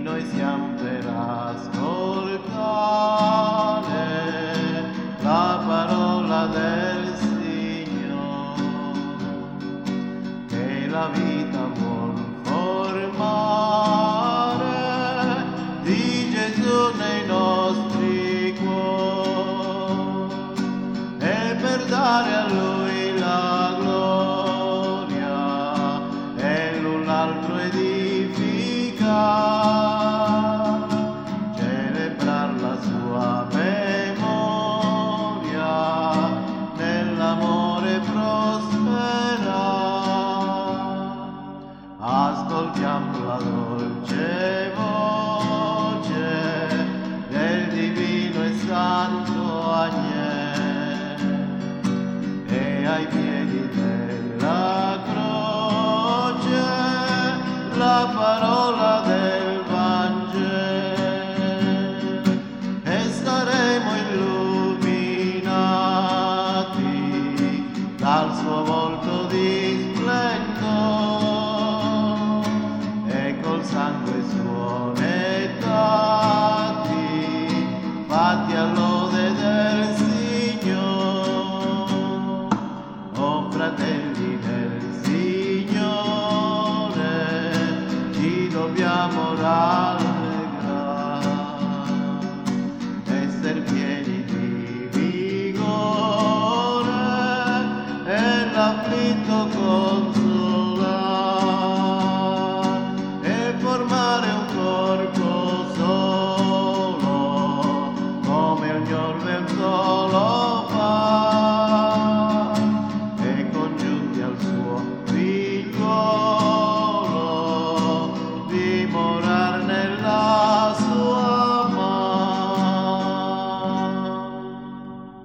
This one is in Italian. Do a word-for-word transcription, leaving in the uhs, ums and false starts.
noi siamo per ascoltare la parola del Signore, che la vita vuol formare di Gesù nei nostri cuori, e per dare a Lui la gloria e l'un l'altro edificare, celebrar la sua memoria, nell'amore prosperare. Ascoltiamo la dolce voce del divino e santo agnello, e ai piedi della croce la parola del Vangelo, e saremo illuminati dal suo volto di splendore, e col sangue suo nettati, fatti a lode del Signore. O fratelli del Signore, ci dobbiamo